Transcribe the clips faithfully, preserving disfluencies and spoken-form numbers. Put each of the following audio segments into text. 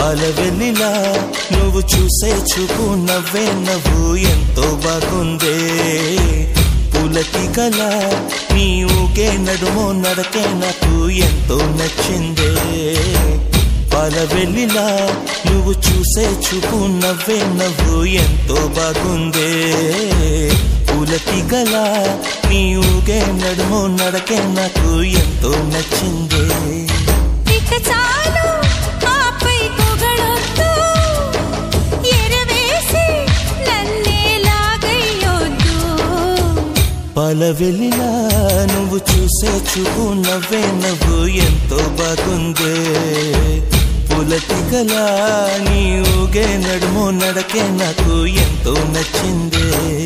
పాలవెల్లిలా నువ్వు చూసే చూపు నవ్వే నవ్వు ఎంతో బాగుందే పులకిగల నీ ఊగే నడుమో నడకే నాకు ఎంతో నచ్చిందే పాలవెల్లిలా నువ్వు చూసే చూపు నవ్వే నవ్వు ఎంతో బాగుందే పులకిగల నీ ఊగే నడుమో నడకే నాకు ఎంతో నచ్చిందే ఇక చాలు ఆపై పొగడొద్దు ఎరవేసి నన్నే లాగయ్యొద్దు పాలవెల్లిలా నువ్వు చూసే చూపు నవ్వే నవ్వు ఎంతో బాగుందే పులకిగల నీ ఊగే నడుమో నడకే నాకు ఎంతో నచ్చిందే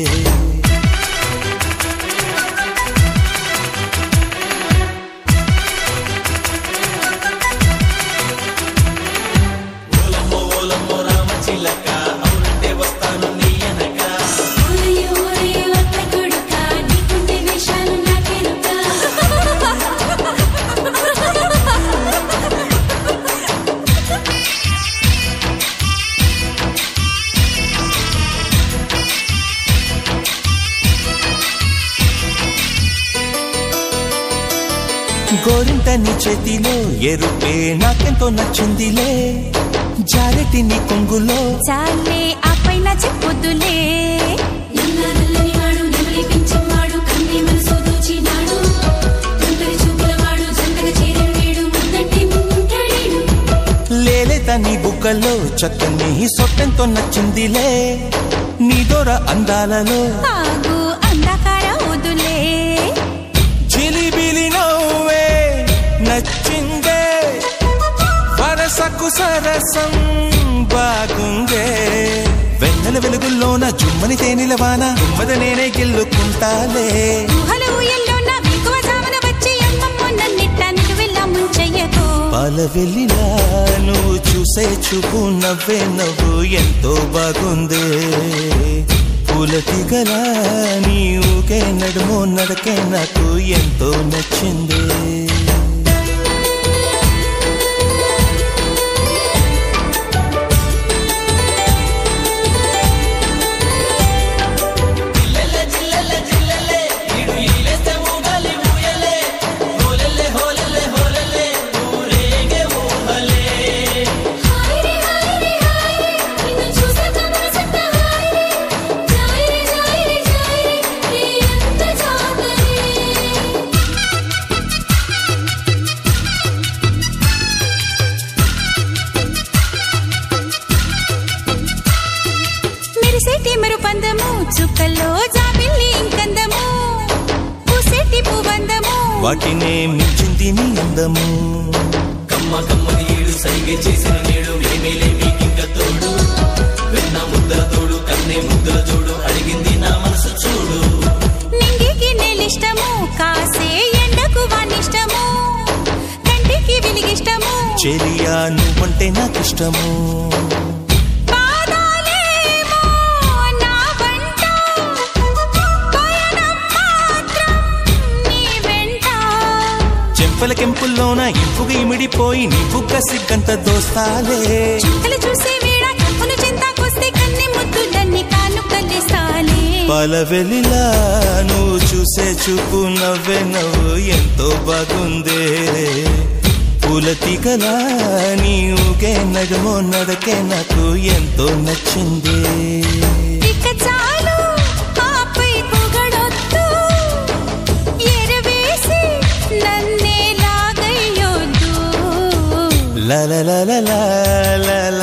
గోరింట నీ చేతిలో ఎరుపే నాకెంతో నచ్చిందిలే జారెటి నీ కొంగులో చాలే ఆపై నా చెప్పొద్దులే లేలేత నీ బుగ్గల్లో చక్కని సొట్టెంతో నచ్చిందిలే నీ దొర అందాలలో ఆగు అంధకార వదులే జిలిబిలి నవ్వే నచ్చిందే వరసకు సరసం బాగుందే వెన్నెల వెలుగుల్లోన జుమ్మని తేనెల వాన తుమ్మద నేనే గెల్లుకుంటాలే పాలవెల్లిలా నువ్వు చూసే చూపు నవ్వే నవ్వు ఎంతో బాగుందే పులకిగల నీ ఊగే నడుమో నడకే నాకు ఎంతో నచ్చిందే చుక్కల్లో జాబిల్లి ఇంకందము పూసేటి పువ్వందము వాటినే మించింది నీ అందము కమ్మ కమ్మని ఏడు సైగే చేసిన నేడు మేమేలే మీకింక తోడు వెన్న ముద్దల తోడు కన్నే ముద్దల చూడు అడిగింది నా మనసు చూడు నింగికి నేలిష్టము కాసే ఎండకు వానిష్టము కంటికి వెలిగిష్టము చెలియా నువ్వంటే నాకిష్టము కెంపుల్లోన ఇంపుగా ఇమిడిపోయి నీ బుగ్గ సిగ్గంత దోస్తాలే చుక్కలు చూసే వేళ కప్పును చింతాకొస్తే కన్ని ముద్దులన్నీ కానుకలేస్తాలే పాలవెల్లిలా నువ్వు చూసే చూపు నవ్వే నవ్వు ఎంతో బాగుందే పులకిగల నీ ఊగే నడుమో నడకే నాకు ఎంతో నచ్చిందే ఇక చాలు ఆపై పొగడొద్దు ఎరవేసి నన్నే La la la la la la la